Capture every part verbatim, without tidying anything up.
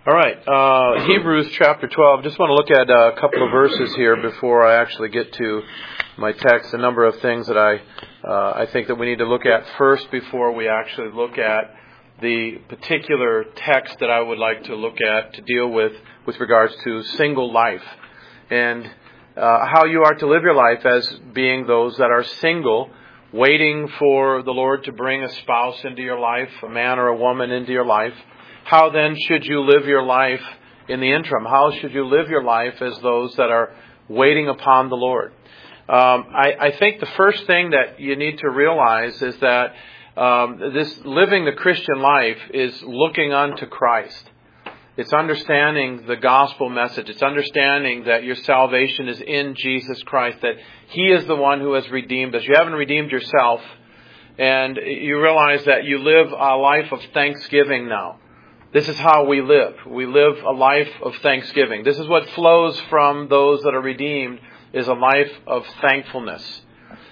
All right, uh, Hebrews chapter twelve. Just want to look at a couple of verses here before I actually get to my text. A number of things that I uh, I think that we need to look at first before we actually look at the particular text that I would like to look at to deal with with regards to single life and uh, how you are to live your life as being those that are single, waiting for the Lord to bring a spouse into your life, a man or a woman into your life. How then should you live your life in the interim? How should you live your life as those that are waiting upon the Lord? Um, I, I think the first thing that you need to realize is that um, this living the Christian life is looking unto Christ. It's understanding the gospel message. It's understanding that your salvation is in Jesus Christ, that He is the one who has redeemed us. You haven't redeemed yourself, and you realize that you live a life of thanksgiving now. This is how we live. We live a life of thanksgiving. This is what flows from those that are redeemed, is a life of thankfulness.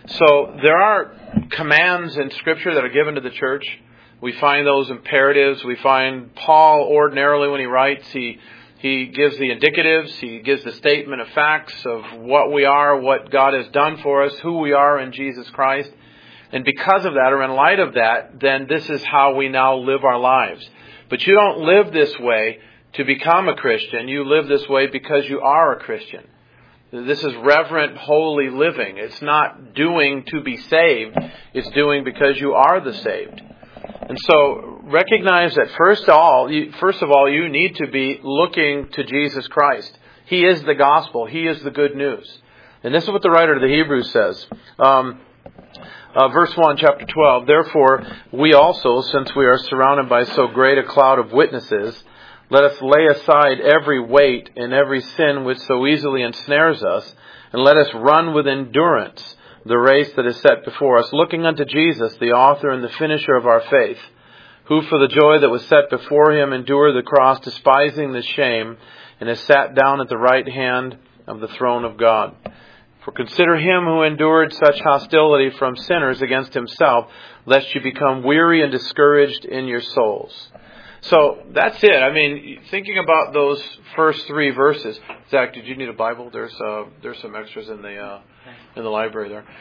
So there are commands in Scripture that are given to the church. We find those imperatives. We find Paul ordinarily when he writes, he he gives the indicatives. He gives the statement of facts of what we are, what God has done for us, who we are in Jesus Christ. And because of that, or in light of that, then this is how we now live our lives. But you don't live this way to become a Christian. You live this way because you are a Christian. This is reverent, holy living. It's not doing to be saved. It's doing because you are the saved. And so recognize that first of all, you, first of all, you need to be looking to Jesus Christ. He is the gospel. He is the good news. And this is what the writer of the Hebrews says. Um, Uh, verse one, chapter twelve, therefore we also, since we are surrounded by so great a cloud of witnesses, let us lay aside every weight and every sin which so easily ensnares us, and let us run with endurance the race that is set before us, looking unto Jesus, the author and the finisher of our faith, who for the joy that was set before him endured the cross, despising the shame, and has sat down at the right hand of the throne of God. For consider him who endured such hostility from sinners against himself, lest you become weary and discouraged in your souls. So that's it. I mean, thinking about those first three verses. Zach, did you need a Bible? There's uh, there's some extras in the uh, in the library there.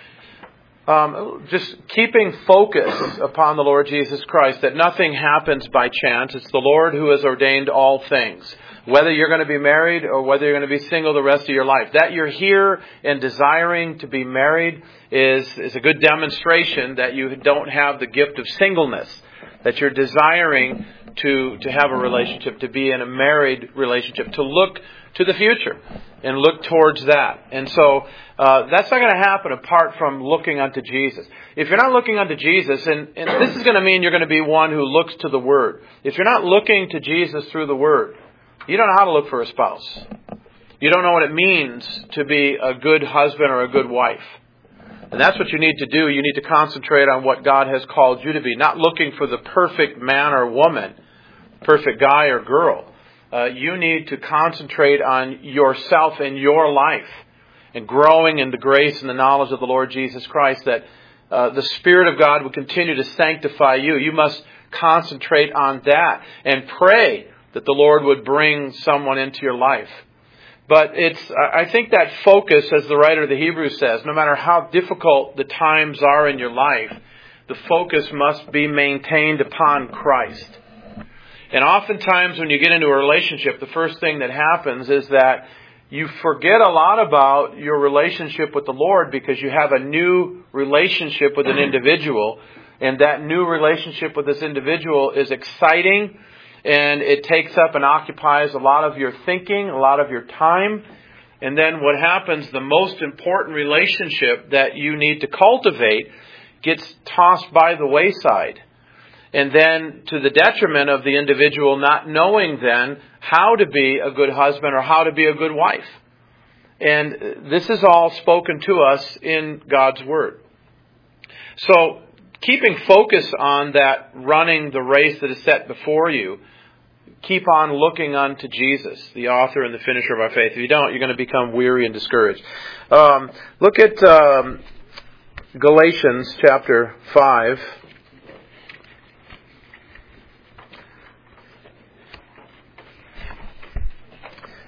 Um, just keeping focus upon the Lord Jesus Christ, that nothing happens by chance. It's the Lord who has ordained all things. Whether you're going to be married or whether you're going to be single the rest of your life. That you're here and desiring to be married is, is a good demonstration that you don't have the gift of singleness. That you're desiring to, to have a relationship, to be in a married relationship, to look to the future and look towards that. And so uh, that's not going to happen apart from looking unto Jesus. If you're not looking unto Jesus, and, and this is going to mean you're going to be one who looks to the Word. If you're not looking to Jesus through the Word, you don't know how to look for a spouse. You don't know what it means to be a good husband or a good wife. And that's what you need to do. You need to concentrate on what God has called you to be. Not looking for the perfect man or woman, perfect guy or girl. Uh, you need to concentrate on yourself and your life and growing in the grace and the knowledge of the Lord Jesus Christ, that uh, the Spirit of God will continue to sanctify you. You must concentrate on that and pray that the Lord would bring someone into your life. But it's, I think that focus, as the writer of the Hebrews says, no matter how difficult the times are in your life, the focus must be maintained upon Christ. And oftentimes when you get into a relationship, the first thing that happens is that you forget a lot about your relationship with the Lord because you have a new relationship with an individual. And that new relationship with this individual is exciting. And it takes up and occupies a lot of your thinking, a lot of your time. And then what happens, the most important relationship that you need to cultivate gets tossed by the wayside. And then to the detriment of the individual not knowing then how to be a good husband or how to be a good wife. And this is all spoken to us in God's Word. So keeping focus on that, running the race that is set before you, keep on looking unto Jesus, the author and the finisher of our faith. If you don't, you're going to become weary and discouraged. Um, look at um, Galatians chapter five.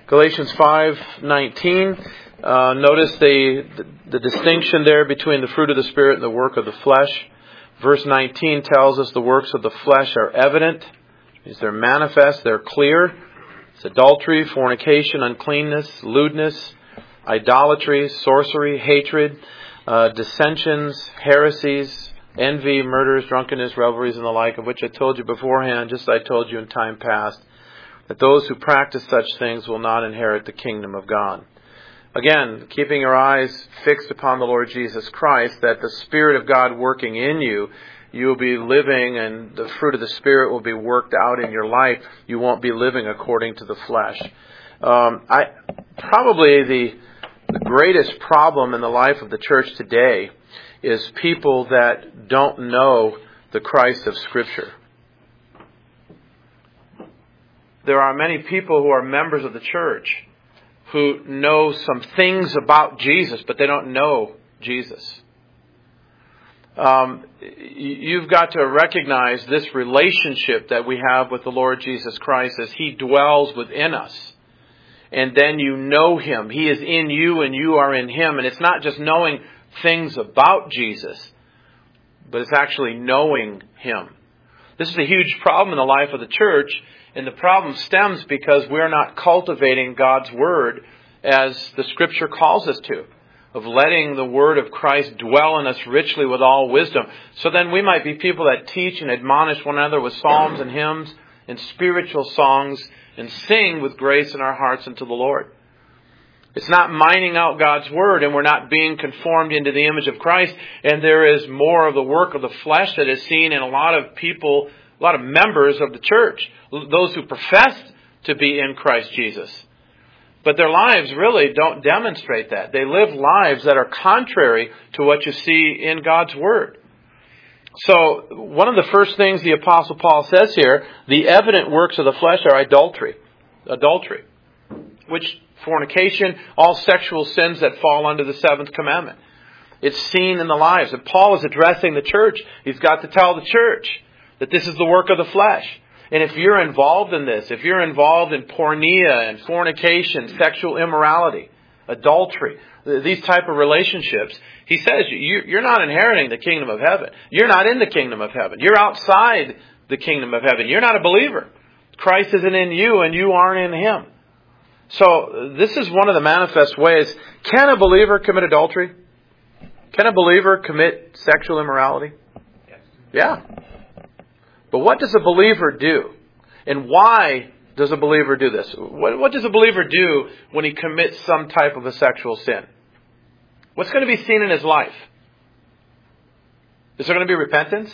Galatians five nineteen. Uh, notice the, the the distinction there between the fruit of the Spirit and the work of the flesh. Verse nineteen tells us the works of the flesh are evident. It means they're manifest, they're clear. It's adultery, fornication, uncleanness, lewdness, idolatry, sorcery, hatred, uh, dissensions, heresies, envy, murders, drunkenness, revelries, and the like, of which I told you beforehand, just as I told you in time past, that those who practice such things will not inherit the kingdom of God. Again, keeping your eyes fixed upon the Lord Jesus Christ, that the Spirit of God working in you, you will be living and the fruit of the Spirit will be worked out in your life. You won't be living according to the flesh. Um, I probably the, the greatest problem in the life of the church today is people that don't know the Christ of Scripture. There are many people who are members of the church who know some things about Jesus, but they don't know Jesus. Um, you've got to recognize this relationship that we have with the Lord Jesus Christ as He dwells within us. And then you know Him. He is in you and you are in Him. And it's not just knowing things about Jesus, but it's actually knowing Him. This is a huge problem in the life of the church. And the problem stems because we're not cultivating God's Word as the Scripture calls us to, of letting the Word of Christ dwell in us richly with all wisdom. So then we might be people that teach and admonish one another with psalms and hymns and spiritual songs and sing with grace in our hearts unto the Lord. It's not mining out God's Word, and we're not being conformed into the image of Christ. And there is more of the work of the flesh that is seen in a lot of people, a lot of members of the church, those who profess to be in Christ Jesus. But their lives really don't demonstrate that. They live lives that are contrary to what you see in God's Word. So one of the first things the Apostle Paul says here, the evident works of the flesh are adultery. Adultery. Which fornication, all sexual sins that fall under the seventh commandment. It's seen in the lives. And Paul is addressing the church. He's got to tell the church that this is the work of the flesh. And if you're involved in this, if you're involved in porneia and fornication, sexual immorality, adultery, these type of relationships, he says you're not inheriting the kingdom of heaven. You're not in the kingdom of heaven. You're outside the kingdom of heaven. You're not a believer. Christ isn't in you and you aren't in Him. So this is one of the manifest ways. Can a believer commit adultery? Can a believer commit sexual immorality? Yes. Yeah. But what does a believer do? And why does a believer do this? What, what does a believer do when he commits some type of a sexual sin? What's going to be seen in his life? Is there going to be repentance?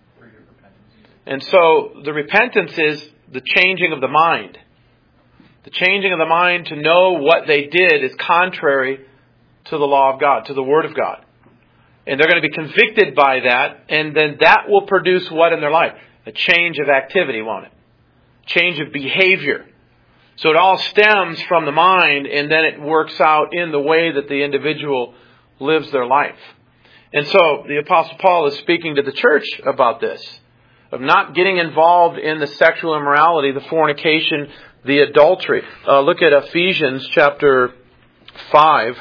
And so the repentance is the changing of the mind. The changing of the mind to know what they did is contrary to the law of God, to the Word of God. And they're going to be convicted by that, and then that will produce what in their life? A change of activity, won't it? Change of behavior. So it all stems from the mind, and then it works out in the way that the individual lives their life. And so the Apostle Paul is speaking to the church about this, of not getting involved in the sexual immorality, the fornication, the adultery. Uh, look at Ephesians chapter five.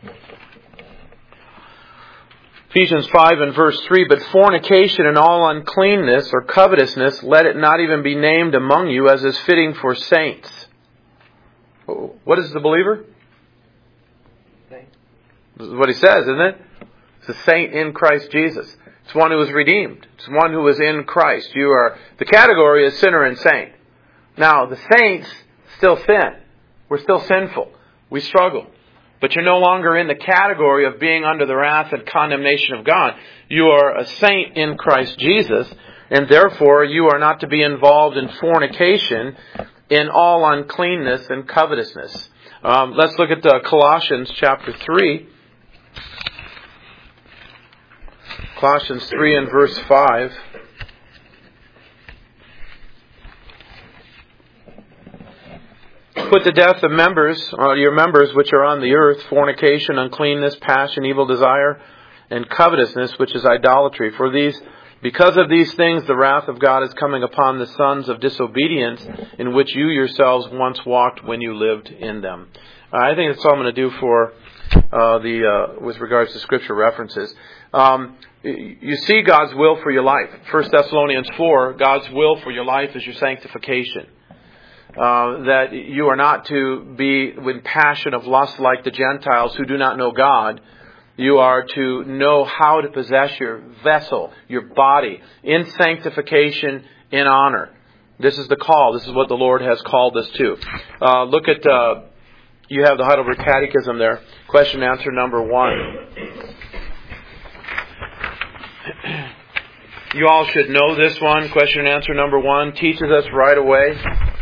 Ephesians five and verse three, but fornication and all uncleanness or covetousness, let it not even be named among you as is fitting for saints. What is the believer? Saint. This is what he says, isn't it? It's a saint in Christ Jesus. It's one who is redeemed. It's one who is in Christ. You are, the category is sinner and saint. Now, the saints still sin. We're still sinful. We struggle. But you're no longer in the category of being under the wrath and condemnation of God. You are a saint in Christ Jesus, and therefore you are not to be involved in fornication, in all uncleanness and covetousness. Um, let's look at uh, Colossians chapter three. Colossians three and verse five. Put to death the members, or your members which are on the earth, fornication, uncleanness, passion, evil desire, and covetousness, which is idolatry. For these Because of these things, the wrath of God is coming upon the sons of disobedience, in which you yourselves once walked when you lived in them. Uh, I think that's all I'm going to do for uh, the uh, with regards to Scripture references. Um, you see God's will for your life. First Thessalonians four, God's will for your life is your sanctification. Uh, that you are not to be with passion of lust like the Gentiles who do not know God. You are to know how to possess your vessel, your body, in sanctification, in honor. This is the call. This is what the Lord has called us to. Uh, look at, uh, you have the Heidelberg Catechism there. Question and answer number one. You all should know this one. Question and answer number one teaches us right away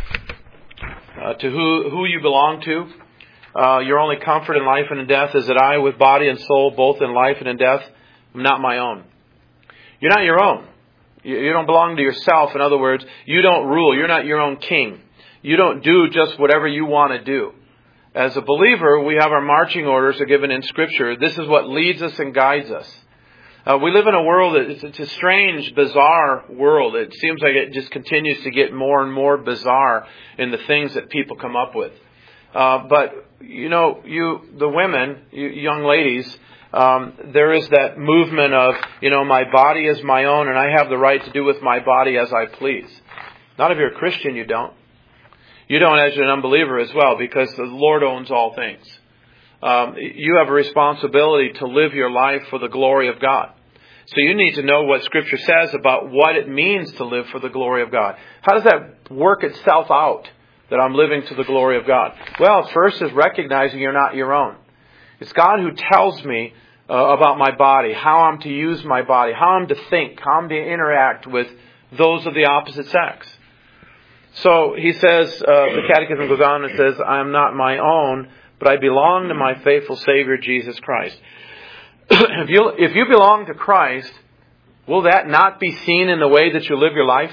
uh, to who, who you belong to. Uh, your only comfort in life and in death is that I, with body and soul, both in life and in death, am not my own. You're not your own. You, you don't belong to yourself. In other words, you don't rule. You're not your own king. You don't do just whatever you want to do. As a believer, we have our marching orders are given in Scripture. This is what leads us and guides us. Uh, we live in a world that it's, it's a strange, bizarre world. It seems like it just continues to get more and more bizarre in the things that people come up with. Uh, but, you know, you, the women, you young ladies, um, there is that movement of, you know, my body is my own and I have the right to do with my body as I please. Not if you're a Christian, you don't. You don't as an unbeliever as well, because the Lord owns all things. Um, you have a responsibility to live your life for the glory of God. So you need to know what Scripture says about what it means to live for the glory of God. How does that work itself out? That I'm living to the glory of God. Well, first is recognizing you're not your own. It's God who tells me uh, about my body, how I'm to use my body, how I'm to think, how I'm to interact with those of the opposite sex. So he says, uh, the Catechism goes on and says, I am not my own, but I belong to my faithful Savior, Jesus Christ. if you if you belong to Christ, will that not be seen in the way that you live your life?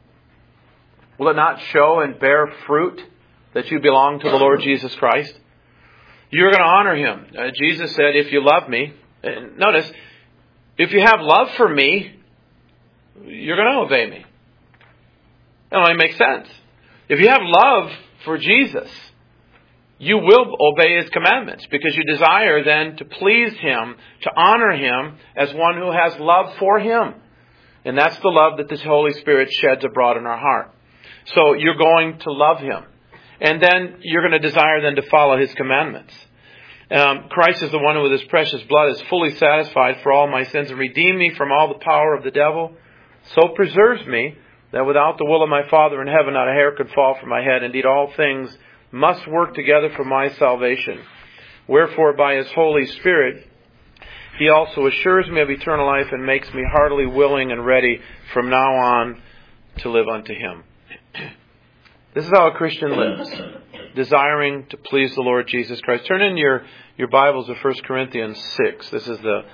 Will it not show and bear fruit that you belong to the Lord Jesus Christ? You're going to honor Him. Uh, Jesus said, if you love me, and notice, if you have love for me, you're going to obey me. That only makes sense. If you have love for Jesus, you will obey His commandments because you desire then to please Him, to honor Him as one who has love for Him. And that's the love that this Holy Spirit sheds abroad in our heart. So you're going to love Him. And then you're going to desire then to follow His commandments. Um, Christ is the one who with His precious blood is fully satisfied for all my sins and redeemed me from all the power of the devil. So preserves me that without the will of my Father in heaven not a hair could fall from my head. Indeed, all things must work together for my salvation. Wherefore, by His Holy Spirit, He also assures me of eternal life and makes me heartily willing and ready from now on to live unto Him. This is how a Christian lives, desiring to please the Lord Jesus Christ. Turn in your, your Bibles to First Corinthians six. This is the,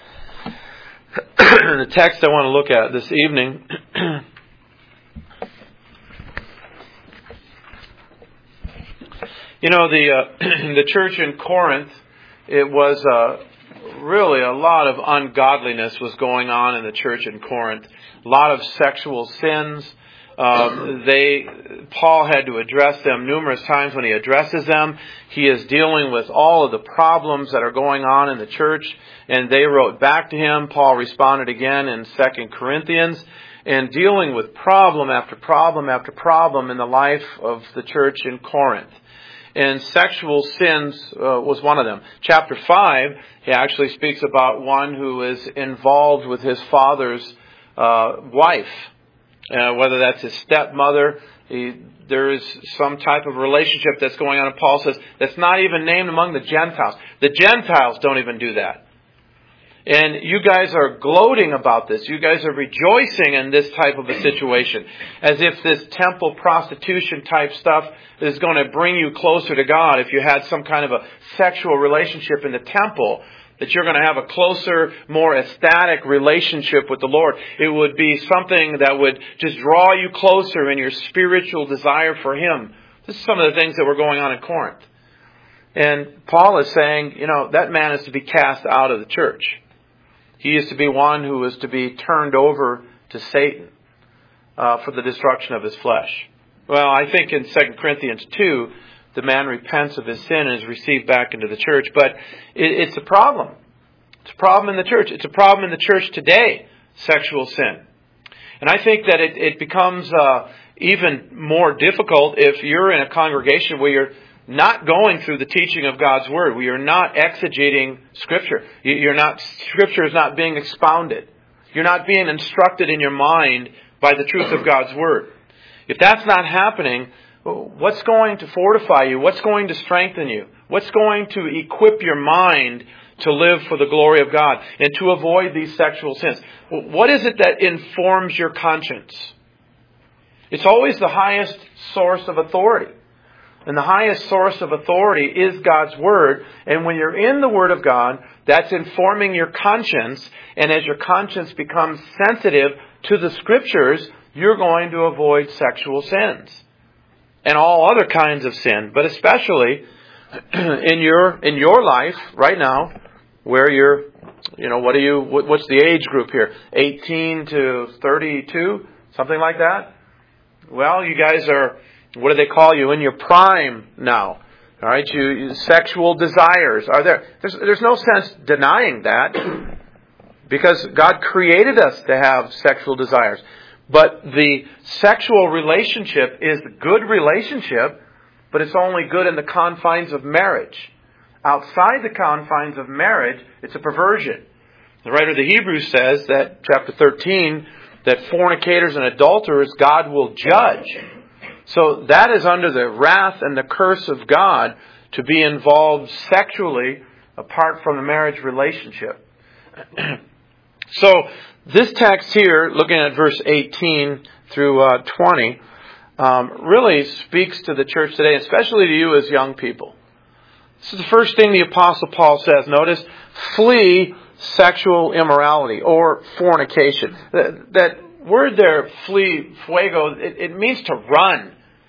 the text I want to look at this evening. You know, the uh, the church in Corinth, it was uh, really a lot of ungodliness was going on in the church in Corinth. A lot of sexual sins. Uh, they Paul had to address them numerous times. When he addresses them, he is dealing with all of the problems that are going on in the church. And they wrote back to him. Paul responded again in Second Corinthians. And dealing with problem after problem after problem in the life of the church in Corinth. And sexual sins uh, was one of them. Chapter five, he actually speaks about one who is involved with his father's uh, wife. Uh, whether that's his stepmother, he, there is some type of relationship that's going on. And Paul says that's not even named among the Gentiles. The Gentiles don't even do that. And you guys are gloating about this. You guys are rejoicing in this type of a situation. As if this temple prostitution type stuff is going to bring you closer to God. If you had some kind of a sexual relationship in the temple, that you're going to have a closer, more ecstatic relationship with the Lord. It would be something that would just draw you closer in your spiritual desire for Him. This is some of the things that were going on in Corinth. And Paul is saying, you know, that man is to be cast out of the church. He is to be one who is to be turned over to Satan uh, for the destruction of his flesh. Well, I think in Second Corinthians two, the man repents of his sin and is received back into the church. But it, it's a problem. It's a problem in the church. It's a problem in the church today, sexual sin. And I think that it, it becomes uh, even more difficult if you're in a congregation where you're not going through the teaching of God's Word, where you're not exegeting Scripture. You're not, Scripture is not being expounded. You're not being instructed in your mind by the truth of God's Word. If that's not happening, what's going to fortify you? What's going to strengthen you? What's going to equip your mind to live for the glory of God and to avoid these sexual sins? What is it that informs your conscience? It's always the highest source of authority. And the highest source of authority is God's Word. And when you're in the Word of God, that's informing your conscience. And as your conscience becomes sensitive to the Scriptures, you're going to avoid sexual sins and all other kinds of sin. But especially in your in your life right now, where you're, you know, what are you? What, what's the age group here? eighteen to thirty-two, something like that. Well, you guys are, what do they call you? In your prime now. All right, you, you sexual desires are there. There's there's no sense denying that, because God created us to have sexual desires. But the sexual relationship is a good relationship, but it's only good in the confines of marriage. Outside the confines of marriage, it's a perversion. The writer of the Hebrews says that, chapter thirteen, that fornicators and adulterers God will judge. So that is under the wrath and the curse of God to be involved sexually apart from the marriage relationship. So this text here, looking at verse eighteen through uh, twenty, um, really speaks to the church today, especially to you as young people. This is the first thing the Apostle Paul says. Notice, flee sexual immorality or fornication. That, that word there, flee, fuego, it, it means to run.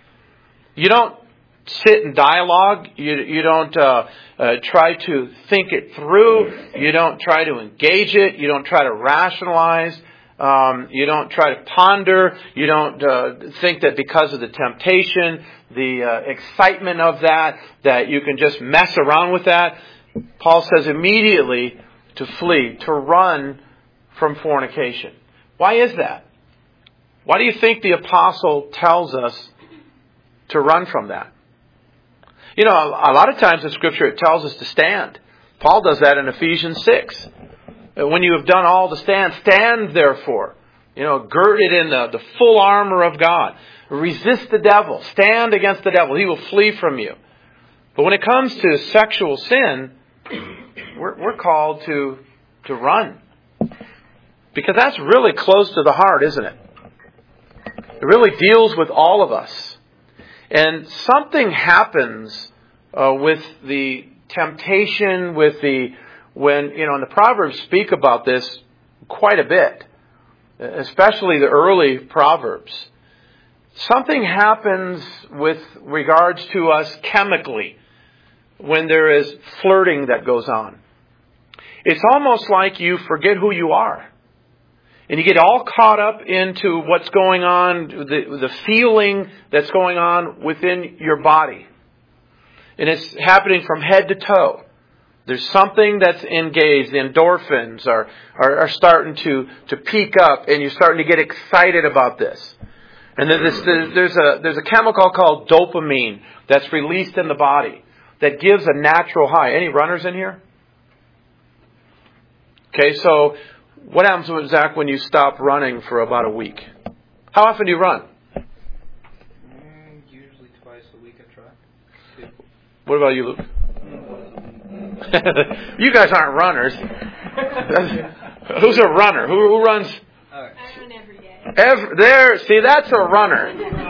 You don't sit in dialogue. You, you don't uh, uh, try to think it through. You don't try to engage it. You don't try to rationalize. Um, you don't try to ponder. You don't uh, think that because of the temptation, the uh, excitement of that, that you can just mess around with that. Paul says immediately to flee, to run from fornication. Why is that? Why do you think the apostle tells us to run from that? You know, a lot of times in Scripture it tells us to stand. Paul does that in Ephesians six. When you have done all to stand, stand therefore. You know, girded in the, the full armor of God. Resist the devil. Stand against the devil. He will flee from you. But when it comes to sexual sin, we're, we're called to, to run. Because that's really close to the heart, isn't it? It really deals with all of us. And something happens uh, with the temptation, with the, when, you know, and the Proverbs speak about this quite a bit, especially the early Proverbs. Something happens with regards to us chemically when there is flirting that goes on. It's almost like you forget who you are. And you get all caught up into what's going on, the, the feeling that's going on within your body. And it's happening from head to toe. There's something that's engaged. The endorphins are, are, are starting to, to peak up, and you're starting to get excited about this. And there's, there's, a, there's a chemical called dopamine that's released in the body that gives a natural high. Any runners in here? Okay, so what happens with Zach when you stop running for about a week? How often do you run? Mm, usually twice a week I try. What about you, Luke? You guys aren't runners. Who's a runner? Who, who runs? I run every day. Every, there, see, that's a runner.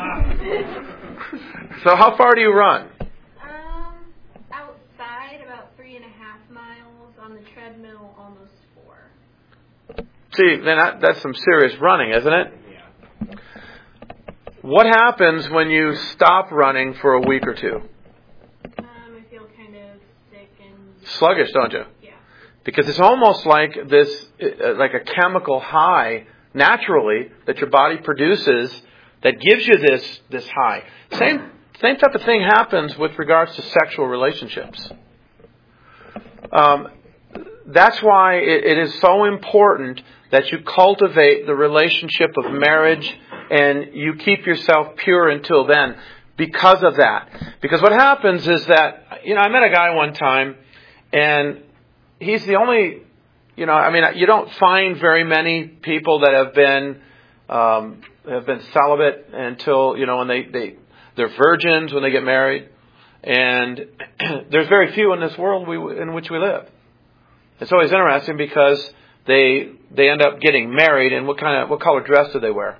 So how far do you run? Um, outside about three and a half miles. On the treadmill, almost four. See, then that, that's some serious running, isn't it? Yeah. What happens when you stop running for a week or two? Um, I feel kind of sick and Sluggish, don't you? Yeah. Because it's almost like this, like a chemical high naturally that your body produces that gives you this, this high. Same, same type of thing happens with regards to sexual relationships. Um, that's why it, it is so important that you cultivate the relationship of marriage and you keep yourself pure until then because of that. Because what happens is that, you know, I met a guy one time and he's the only, you know, I mean, you don't find very many people that have been, um, have been celibate until, you know, when they, they, they're virgins when they get married. And there's very few in this world we, in which we live. It's always interesting because they they end up getting married, and what kind of what color dress do they wear?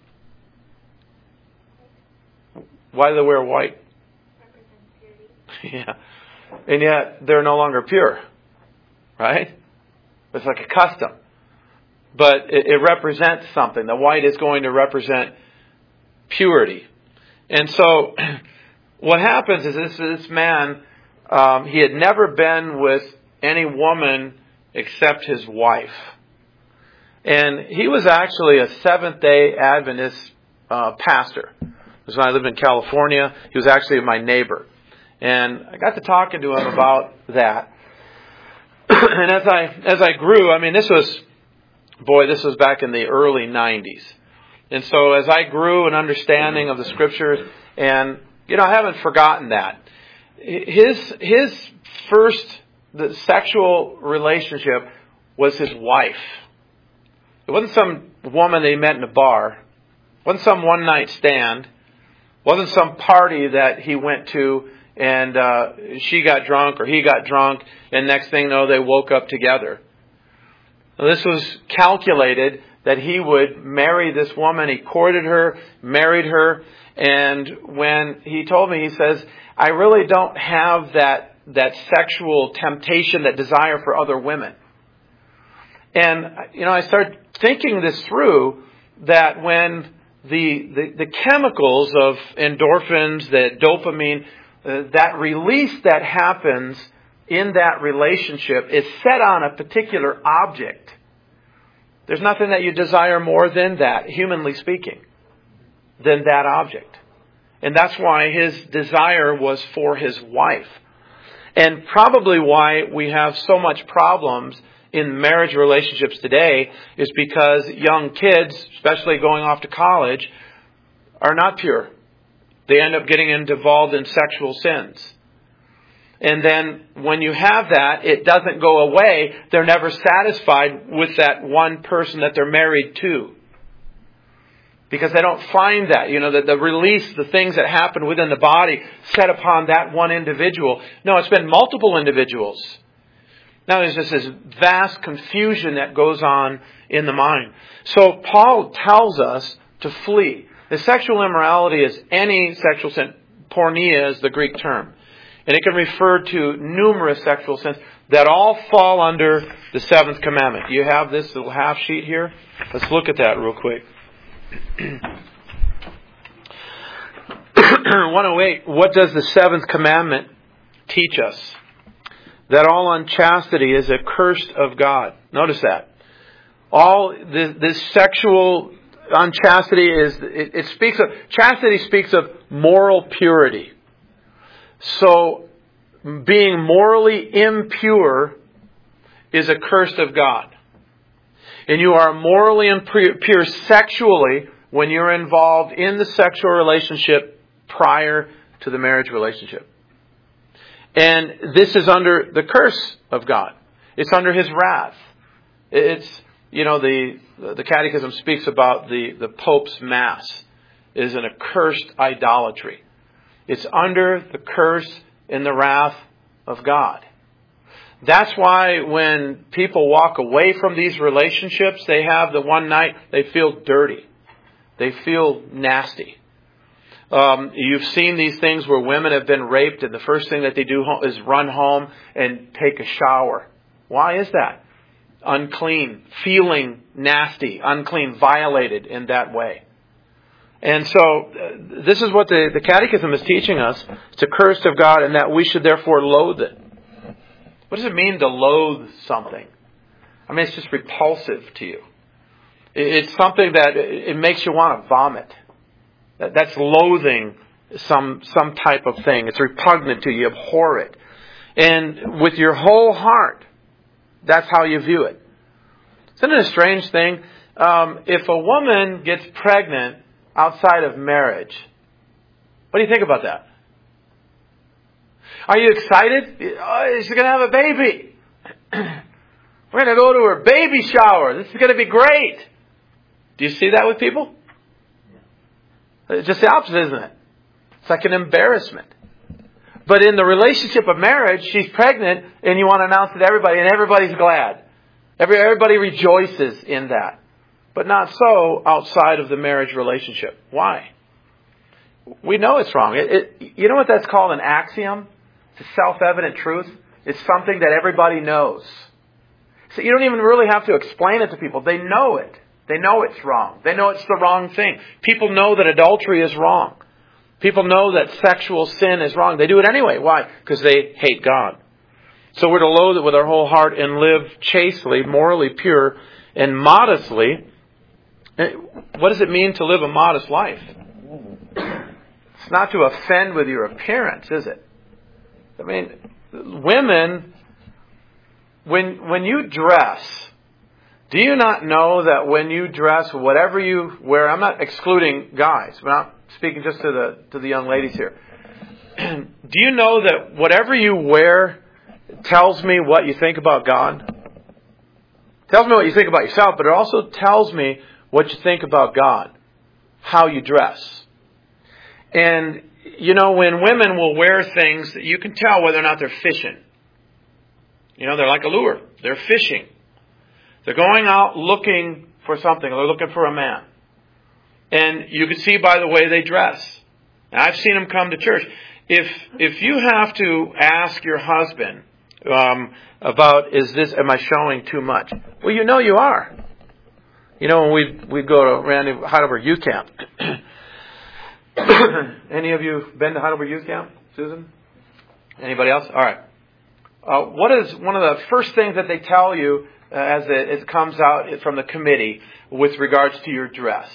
Why do they wear white? Yeah, and yet they're no longer pure, right? It's like a custom, but it, it represents something. The white is going to represent purity, and so what happens is this this man um, he had never been with any woman except his wife. And he was actually a Seventh-day Adventist uh, pastor. This was when I lived in California. He was actually my neighbor. And I got to talking to him about that. And as I as I grew, I mean, this was, boy, this was back in the early nineties. And so as I grew in understanding of the Scriptures, and, you know, I haven't forgotten that. His, his first the sexual relationship was his wife. It wasn't some woman that he met in a bar. It wasn't some one-night stand. It wasn't some party that he went to and uh, she got drunk or he got drunk and next thing you know they woke up together. Now, this was calculated that he would marry this woman. He courted her, married her, and when he told me, he says, I really don't have that that sexual temptation, that desire for other women. And, you know, I started thinking this through, that when the the, the chemicals of endorphins, the dopamine, uh, that release that happens in that relationship is set on a particular object. There's nothing that you desire more than that, humanly speaking, than that object. And that's why his desire was for his wife. And probably why we have so much problems in marriage relationships today is because young kids, especially going off to college, are not pure. They end up getting involved in sexual sins. And then when you have that, it doesn't go away. They're never satisfied with that one person that they're married to. Because they don't find that, you know, that the release, the things that happen within the body set upon that one individual. No, it's been multiple individuals. Now there's just this vast confusion that goes on in the mind. So Paul tells us to flee. The sexual immorality is any sexual sin. Porneia is the Greek term. And it can refer to numerous sexual sins that all fall under the seventh commandment. You have this little half sheet here. Let's look at that real quick. one oh eight, what does the seventh commandment teach us? That all unchastity is accursed of God. Notice that. All this, this sexual unchastity is, it, it speaks of, chastity speaks of moral purity. So, being morally impure is accursed of God. And you are morally impure sexually when you're involved in the sexual relationship prior to the marriage relationship. And this is under the curse of God. It's under His wrath. It's, you know, the the Catechism speaks about the, the Pope's Mass is an accursed idolatry. It's under the curse and the wrath of God. That's why when people walk away from these relationships, they have the one night, they feel dirty. They feel nasty. Um, you've seen these things where women have been raped and the first thing that they do is run home and take a shower. Why is that? Unclean, feeling nasty, unclean, violated in that way. And so uh, this is what the, the Catechism is teaching us. It's accursed of God and that we should therefore loathe it. What does it mean to loathe something? I mean, it's just repulsive to you. It's something that it makes you want to vomit. That's loathing some some type of thing. It's repugnant to you. You abhor it. And with your whole heart, that's how you view it. Isn't it a strange thing? Um, if a woman gets pregnant outside of marriage, what do you think about that? Are you excited? Oh, she's going to have a baby. We're going to go to her baby shower. This is going to be great. Do you see that with people? It's just the opposite, isn't it? It's like an embarrassment. But in the relationship of marriage, she's pregnant and you want to announce it to everybody and everybody's glad. Every, everybody rejoices in that. But not so outside of the marriage relationship. Why? We know it's wrong. It, it, you know what that's called? An axiom? It's a self-evident truth. It's something that everybody knows. So you don't even really have to explain it to people. They know it. They know it's wrong. They know it's the wrong thing. People know that adultery is wrong. People know that sexual sin is wrong. They do it anyway. Why? Because they hate God. So we're to loathe it with our whole heart and live chastely, morally pure, and modestly. What does it mean to live a modest life? It's not to offend with your appearance, is it? I mean, women, when when you dress, do you not know that when you dress, whatever you wear, I'm not excluding guys, but I'm speaking just to the to the young ladies here. Do you know that whatever you wear tells me what you think about God? Tells me what you think about yourself, but it also tells me what you think about God, how you dress. And, you know, when women will wear things, you can tell whether or not they're fishing. You know, they're like a lure. They're fishing. They're going out looking for something. They're looking for a man. And you can see by the way they dress. And I've seen them come to church. If if you have to ask your husband um, about, is this, am I showing too much? Well, you know you are. You know, when we'd, we'd go to Randy Heidelberg Youth Camp. Any of you been to Heidelberg Youth Camp? Susan? Anybody else? All right. Uh, what is one of the first things that they tell you uh, as it, it comes out from the committee with regards to your dress?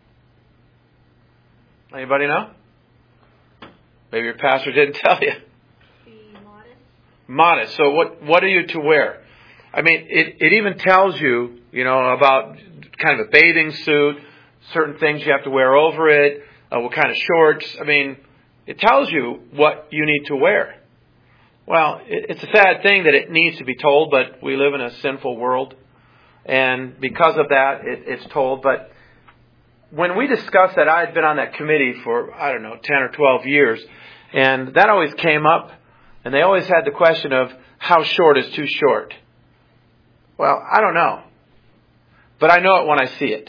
Anybody know? Maybe your pastor didn't tell you. Be modest. Modest. So what, what are you to wear? I mean, it, it even tells you, you know, about kind of a bathing suit, certain things you have to wear over it, uh, what kind of shorts. I mean, it tells you what you need to wear. Well, it, it's a sad thing that it needs to be told, but we live in a sinful world. And because of that, it, it's told. But when we discussed that, I had been on that committee for, I don't know, ten or twelve years. And that always came up. And they always had the question of how short is too short. Well, I don't know. But I know it when I see it.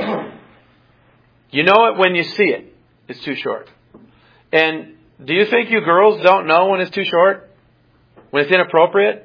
You know it when you see it. It's too short. And do you think you girls don't know when it's too short? When it's inappropriate?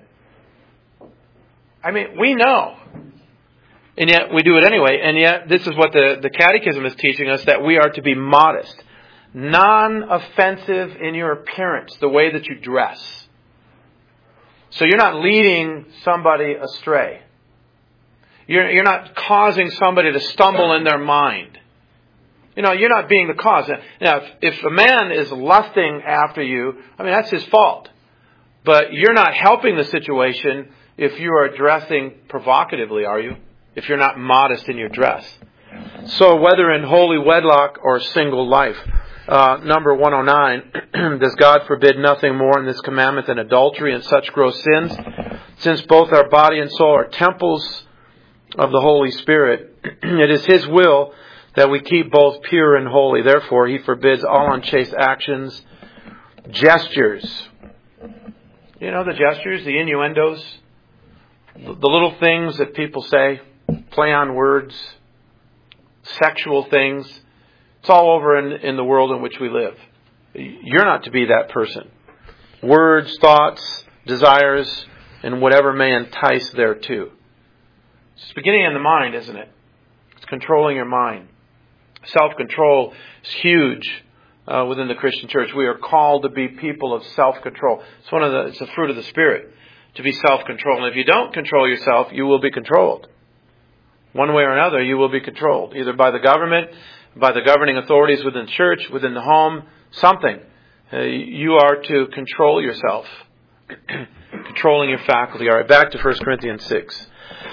I mean, we know. And yet we do it anyway. And yet this is what the, the Catechism is teaching us, that we are to be modest. Non-offensive in your appearance, the way that you dress. So you're not leading somebody astray. You're, you're not causing somebody to stumble in their mind. You know, you're not being the cause. Now, if, if a man is lusting after you, I mean, that's his fault. But you're not helping the situation if you are dressing provocatively, are you? If you're not modest in your dress. So whether in holy wedlock or single life. Uh, number one oh nine, does God forbid nothing more in this commandment than adultery and such gross sins? Since both our body and soul are temples of the Holy Spirit, it is His will that we keep both pure and holy. Therefore, He forbids all unchaste actions, gestures. You know the gestures, the innuendos, the little things that people say, play on words, sexual things. It's all over in, in the world in which we live. You're not to be that person. Words, thoughts, desires, and whatever may entice thereto. It's beginning in the mind, isn't it? It's controlling your mind. Self-control is huge uh, within the Christian church. We are called to be people of self-control. It's one of the, it's a fruit of the Spirit, to be self-control. And if you don't control yourself, you will be controlled. One way or another, you will be controlled, either by the government, by the governing authorities within the church, within the home, something. Uh, you are to control yourself, controlling your faculty. All right, back to First Corinthians six.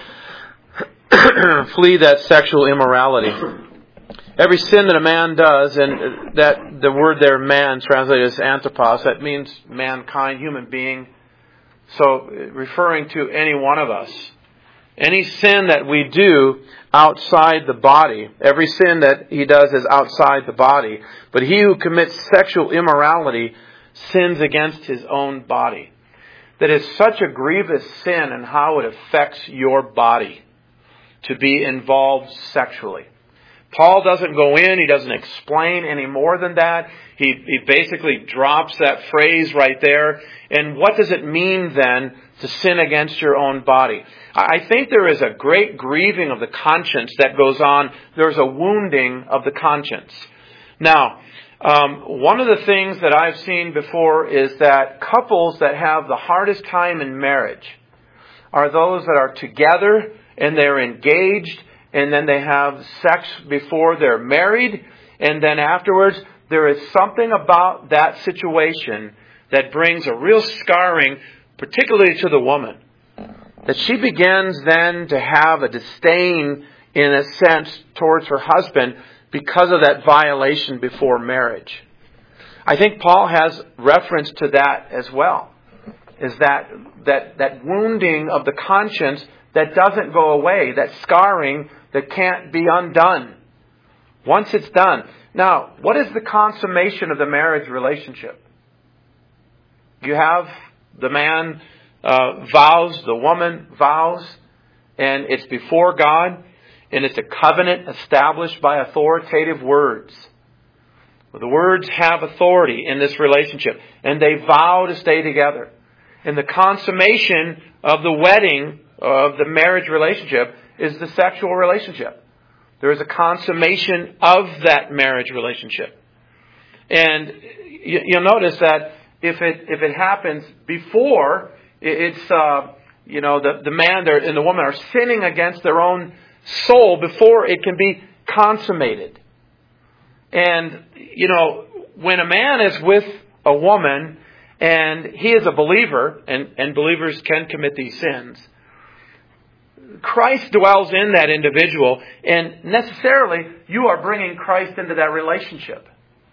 Flee that sexual immorality. Every sin that a man does, and that the word there, man, translated as anthropos, that means mankind, human being. So, referring to any one of us. Any sin that we do outside the body, every sin that he does is outside the body. But he who commits sexual immorality sins against his own body. That is such a grievous sin in how it affects your body to be involved sexually. Paul doesn't go in, he doesn't explain any more than that. He, he basically drops that phrase right there. And what does it mean then to sin against your own body? I think there is a great grieving of the conscience that goes on. There's a wounding of the conscience. Now, um, one of the things that I've seen before is that couples that have the hardest time in marriage are those that are together and they're engaged, and then they have sex before they're married, and then afterwards there is something about that situation that brings a real scarring, particularly to the woman. That she begins then to have a disdain, in a sense, towards her husband because of that violation before marriage. I think Paul has reference to that as well. Is that, that, that wounding of the conscience that doesn't go away, that scarring that can't be undone once it's done. Now, what is the consummation of the marriage relationship? You have the man uh, vows, the woman vows, and it's before God, and it's a covenant established by authoritative words. The words have authority in this relationship, and they vow to stay together. And the consummation of the wedding of the marriage relationship is the sexual relationship. There is a consummation of that marriage relationship. And you'll notice that if it if it happens before, it's, uh, you know, the, the man and the woman are sinning against their own soul before it can be consummated. And, you know, when a man is with a woman and he is a believer, and, and believers can commit these sins, Christ dwells in that individual, and necessarily you are bringing Christ into that relationship.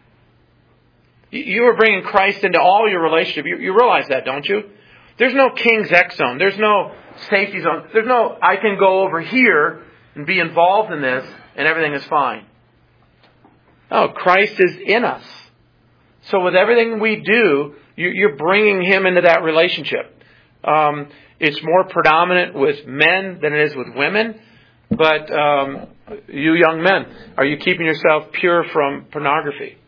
You are bringing Christ into all your relationship. You, you realize that, don't you? There's no King's X zone. There's no safety zone. There's no, I can go over here and be involved in this and everything is fine. No, Christ is in us. So with everything we do, you, you're bringing Him into that relationship. Um, it's more predominant with men than it is with women. But um, you young men, are you keeping yourself pure from pornography?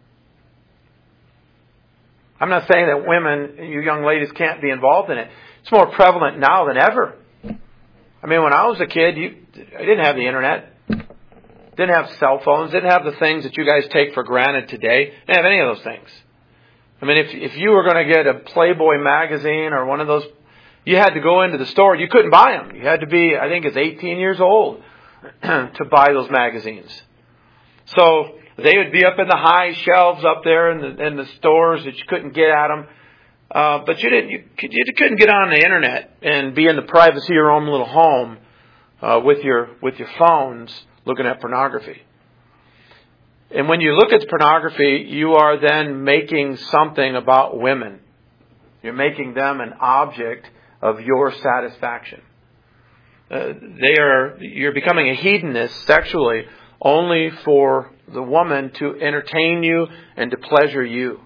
I'm not saying that women, you young ladies, can't be involved in it. It's more prevalent now than ever. I mean, when I was a kid, you, I didn't have the internet. Didn't have cell phones. Didn't have the things that you guys take for granted today. Didn't have any of those things. I mean, if if you were going to get a Playboy magazine or one of those, you had to go into the store. You couldn't buy them. You had to be, I think it's eighteen years old to buy those magazines. So they would be up in the high shelves up there in the, in the stores that you couldn't get at them. Uh, but you didn't. You, you couldn't get on the internet and be in the privacy of your own little home uh, with your with your phones looking at pornography. And when you look at pornography, you are then making something about women. You're making them an object of your satisfaction. Uh, they are. You're becoming a hedonist sexually only for the woman to entertain you and to pleasure you.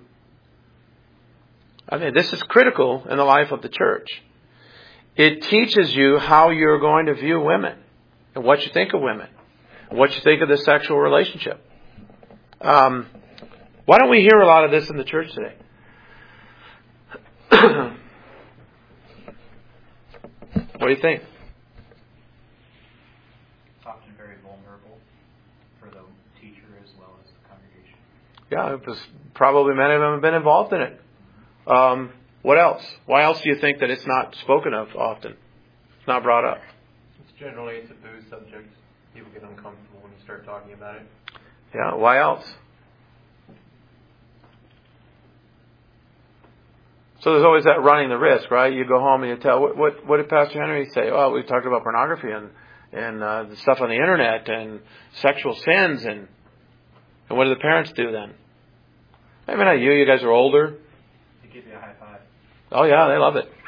I mean, this is critical in the life of the church. It teaches you how you're going to view women and what you think of women, and what you think of the sexual relationship. Um, why don't we hear a lot of this in the church today? What do you think? It's often very vulnerable for the teacher as well as the congregation. Yeah, it was probably many of them have been involved in it. Um, what else? Why else do you think that it's not spoken of often? It's not brought up. It's Generally, it's a booze subject. People get uncomfortable when you start talking about it. Yeah, why else? So there's always that running the risk, right? You go home and you tell, what what, what did Pastor Henry say? Oh, we talked about pornography and and uh, the stuff on the internet and sexual sins, and and what do the parents do then? Maybe not you. You guys are older. They give you a high five. Oh yeah, they love it.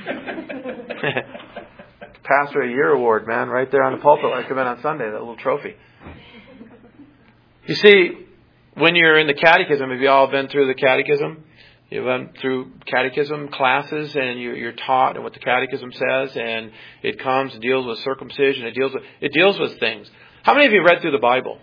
Pastor of the Year award, man, right there on the pulpit when I come in on Sunday, that little trophy. You see, when you're in the catechism, have you all been through the catechism? You went through catechism classes, and you, you're taught what the catechism says, and it comes and deals with circumcision. It deals with it deals with things. How many of you read through the Bible?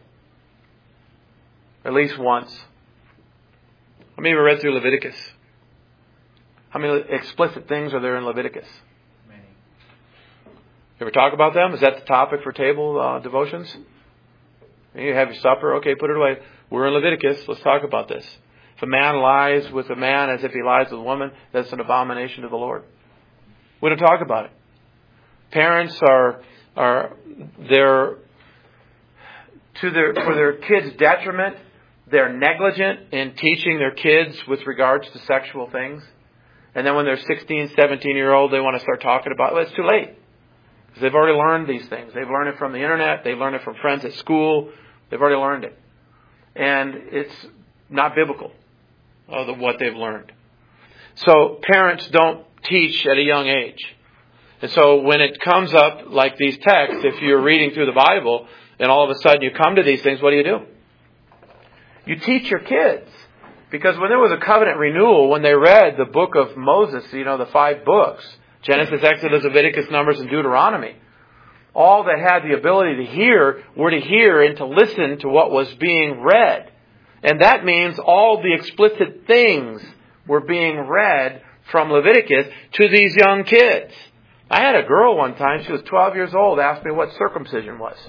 At least once. How many of you read through Leviticus? How many explicit things are there in Leviticus? Many. You ever talk about them? Is that the topic for table uh, devotions? You have your supper. Okay, put it away. We're in Leviticus. Let's talk about this. If a man lies with a man as if he lies with a woman, that's an abomination to the Lord. We don't talk about it. Parents are are they're to their for their kids' detriment. They're negligent in teaching their kids with regards to sexual things. And then when they're sixteen, seventeen year old, they want to start talking about it. Well, it's too late. Because they've already learned these things. They've learned it from the internet. They've learned it from friends at school. They've already learned it. And it's not biblical, uh, the, what they've learned. So parents don't teach at a young age. And so when it comes up like these texts, if you're reading through the Bible and all of a sudden you come to these things, what do you do? You teach your kids. Because when there was a covenant renewal, when they read the book of Moses, you know, the five books, Genesis, Exodus, Leviticus, Numbers, and Deuteronomy, all that had the ability to hear were to hear and to listen to what was being read. And that means all the explicit things were being read from Leviticus to these young kids. I had a girl one time, she was twelve years old, asked me what circumcision was.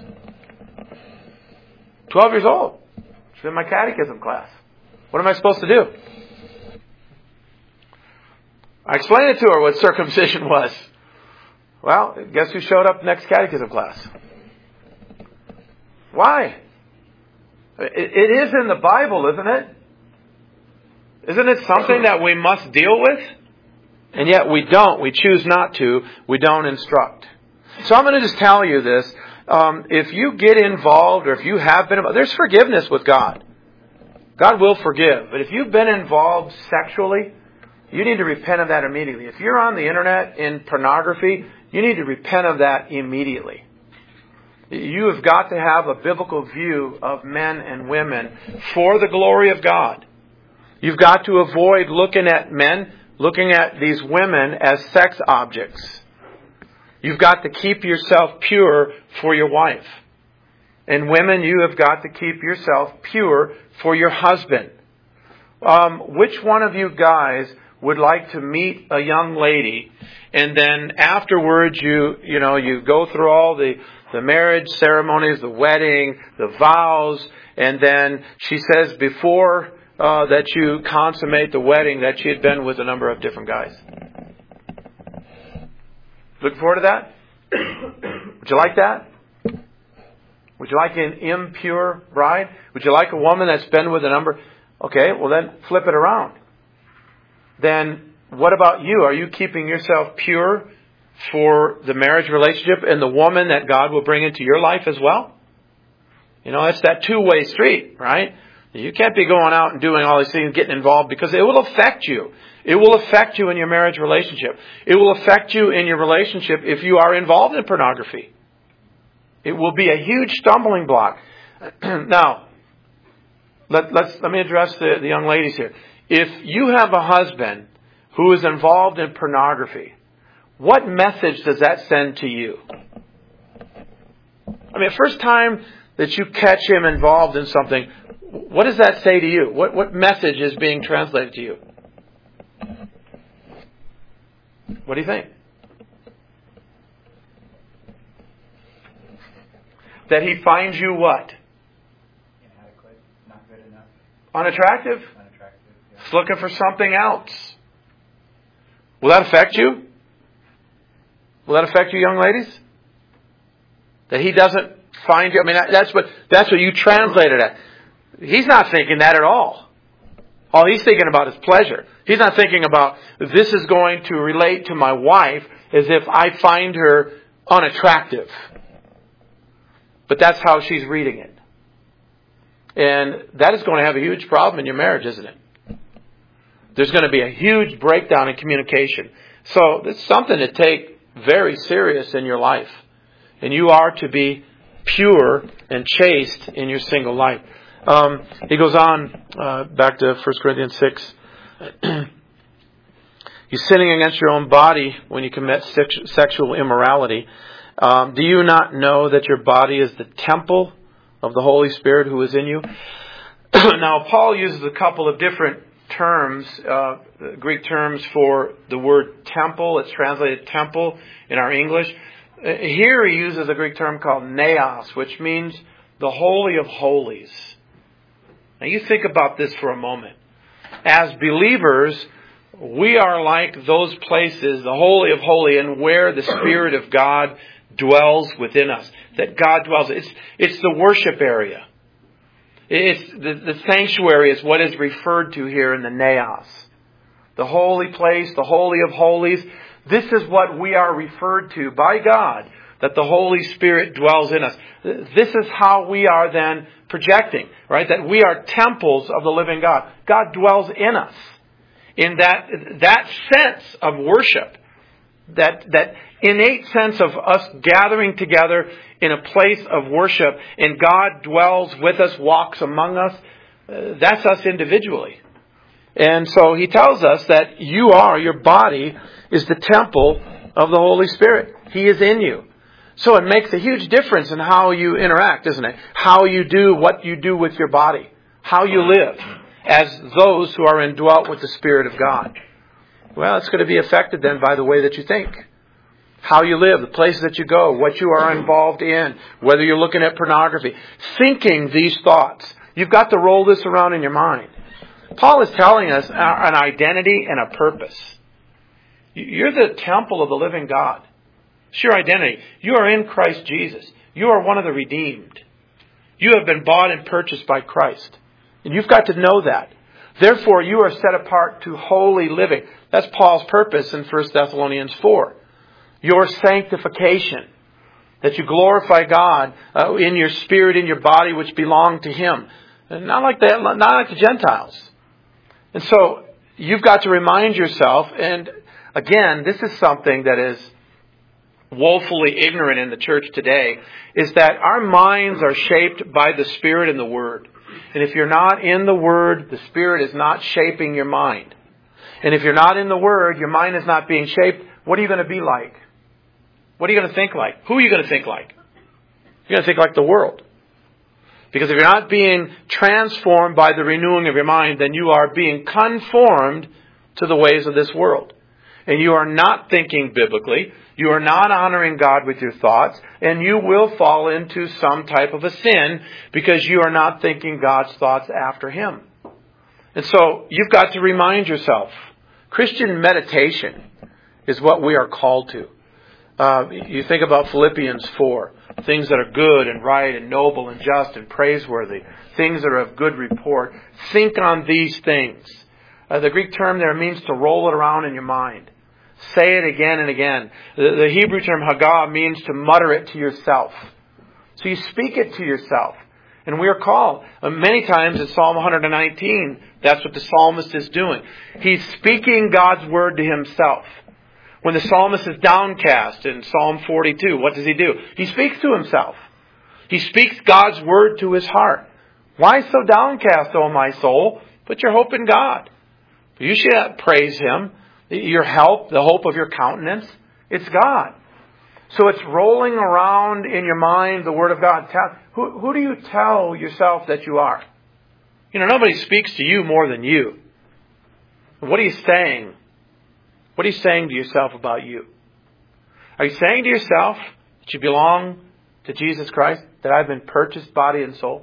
twelve years old. She's in my catechism class. What am I supposed to do? I explained it to her what circumcision was. Well, guess who showed up next catechism class? Why? It is in the Bible, isn't it? Isn't it something that we must deal with? And yet we don't. We choose not to. We don't instruct. So I'm going to just tell you this. Um, if you get involved, or if you have been involved, there's forgiveness with God. God will forgive. But if you've been involved sexually, you need to repent of that immediately. If you're on the internet in pornography, you need to repent of that immediately. You have got to have a biblical view of men and women for the glory of God. You've got to avoid looking at men, looking at these women as sex objects. You've got to keep yourself pure for your wife. And women, you have got to keep yourself pure for your husband. Um, which one of you guys would like to meet a young lady, and then afterwards you, you know, you go through all the, the marriage ceremonies, the wedding, the vows, and then she says before uh, that you consummate the wedding that she had been with a number of different guys. Looking forward to that? Would you like that? Would you like an impure bride? Would you like a woman that's been with a number? Okay, well then flip it around. Then what about you? Are you keeping yourself pure for the marriage relationship and the woman that God will bring into your life as well? You know, it's that two-way street, right? You can't be going out and doing all these things, getting involved, because it will affect you. It will affect you in your marriage relationship. It will affect you in your relationship if you are involved in pornography. It will be a huge stumbling block. Now, let, let's, let me address the, the young ladies here. If you have a husband who is involved in pornography, what message does that send to you? I mean, first time that you catch him involved in something, what does that say to you? What, what message is being translated to you? What do you think? That he finds you what? Inadequate, not good enough. Unattractive? Unattractive, yeah. He's looking for something else. Will that affect you? Will that affect you, young ladies? That He doesn't find you. I mean, that's what that's what you translated it. He's not thinking that at all. All He's thinking about is pleasure. He's not thinking about, this is going to relate to my wife as if I find her unattractive. But that's how she's reading it. And that is going to have a huge problem in your marriage, isn't it? There's going to be a huge breakdown in communication. So it's something to take very serious in your life. And you are to be pure and chaste in your single life. Um, he goes on, uh, back to First Corinthians six. You're sinning against your own body when you commit sex- sexual immorality. Um, do you not know that your body is the temple of the Holy Spirit who is in you? Now, Paul uses a couple of different terms, uh, Greek terms for the word temple. It's translated temple in our English. Uh, here he uses a Greek term called naos, which means the Holy of Holies. Now you think about this for a moment. As believers, we are like those places, the Holy of Holies, and where the Spirit of God dwells within us. That God dwells. It's, it's the worship area. It's the, the sanctuary is what is referred to here in the naos. The holy place, the Holy of Holies. This is what we are referred to by God, that the Holy Spirit dwells in us. This is how we are then projecting, right? That we are temples of the living God. God dwells in us. In that, that sense of worship, that, that innate sense of us gathering together in a place of worship, and God dwells with us, walks among us, uh, that's us individually. And so he tells us that you are, your body is the temple of the Holy Spirit. He is in you. So it makes a huge difference in how you interact, isn't it? How you do what you do with your body. How you live as those who are indwelt with the Spirit of God. Well, it's going to be affected then by the way that you think. How you live, the places that you go, what you are involved in, whether you're looking at pornography. Thinking these thoughts. You've got to roll this around in your mind. Paul is telling us an identity and a purpose. You're the temple of the living God. It's your identity. You are in Christ Jesus. You are one of the redeemed. You have been bought and purchased by Christ. And you've got to know that. Therefore, you are set apart to holy living. That's Paul's purpose in First Thessalonians four. Your sanctification. That you glorify God uh, in your spirit, in your body, which belong to Him. And not like that, not like the Gentiles. And so, you've got to remind yourself, and again, this is something that is woefully ignorant in the church today, is that our minds are shaped by the Spirit and the Word. And if you're not in the Word, the Spirit is not shaping your mind. And if you're not in the Word, your mind is not being shaped, what are you going to be like? What are you going to think like? Who are you going to think like? You're going to think like the world. Because if you're not being transformed by the renewing of your mind, then you are being conformed to the ways of this world. And you are not thinking biblically. You are not honoring God with your thoughts. And you will fall into some type of a sin because you are not thinking God's thoughts after Him. And so you've got to remind yourself. Christian meditation is what we are called to. Uh, you think about Philippians four. Things that are good and right and noble and just and praiseworthy. Things that are of good report. Think on these things. Uh, the Greek term there means to roll it around in your mind. Say it again and again. The, the Hebrew term hagah means to mutter it to yourself. So you speak it to yourself. And we are called. Uh, many times in Psalm one nineteen, that's what the psalmist is doing. He's speaking God's word to himself. When the psalmist is downcast in Psalm forty-two, what does he do? He speaks to himself. He speaks God's word to his heart. Why so downcast, O my soul? Put your hope in God. You should praise Him. Your help, the hope of your countenance, it's God. So it's rolling around in your mind the Word of God. Tell, who, who do you tell yourself that you are? You know, nobody speaks to you more than you. What are you saying? What are you saying to yourself about you? Are you saying to yourself that you belong to Jesus Christ? That I've been purchased body and soul?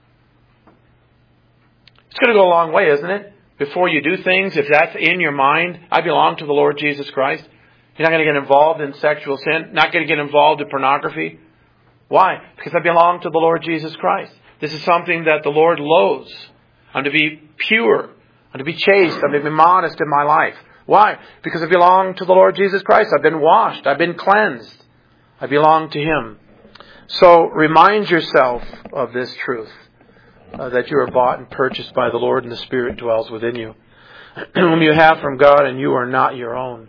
It's going to go a long way, isn't it? Before you do things, if that's in your mind, I belong to the Lord Jesus Christ. You're not going to get involved in sexual sin. Not going to get involved in pornography. Why? Because I belong to the Lord Jesus Christ. This is something that the Lord loathes. I'm to be pure. I'm to be chaste. I'm to be modest in my life. Why? Because I belong to the Lord Jesus Christ. I've been washed. I've been cleansed. I belong to Him. So remind yourself of this truth, uh, that you are bought and purchased by the Lord and the Spirit dwells within you, whom you have from God, and you are not your own.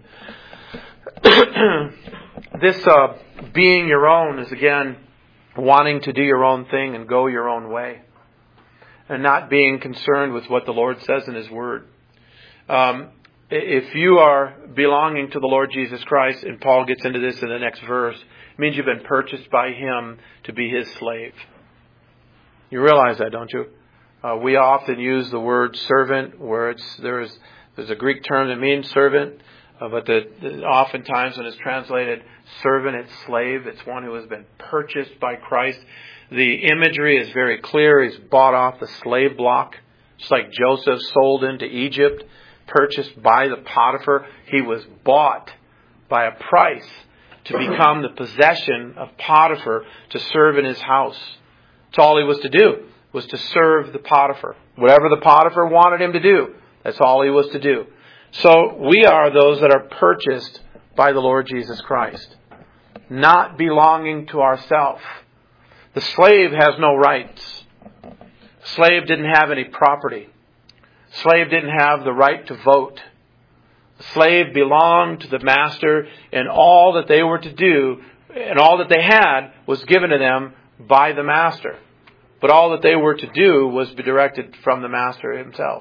This uh, being your own is, again, wanting to do your own thing and go your own way, and not being concerned with what the Lord says in His Word. Um, if you are belonging to the Lord Jesus Christ, and Paul gets into this in the next verse, it means you've been purchased by Him to be His slave. You realize that, don't you? Uh, we often use the word servant, where it's there's there's a Greek term that means servant, uh, but the, the, oftentimes when it's translated servant, it's slave. It's one who has been purchased by Christ. The imagery is very clear. He's bought off the slave block, just like Joseph sold into Egypt, purchased by the Potiphar. He was bought by a price to become the possession of Potiphar, to serve in his house. That's all he was to do, was to serve the Potiphar. Whatever the Potiphar wanted him to do, that's all he was to do. So we are those that are purchased by the Lord Jesus Christ, not belonging to ourselves. The slave has no rights. The slave didn't have any property. The slave didn't have the right to vote. The slave belonged to the master, and all that they were to do and all that they had was given to them by the master. But all that they were to do was be directed from the master himself.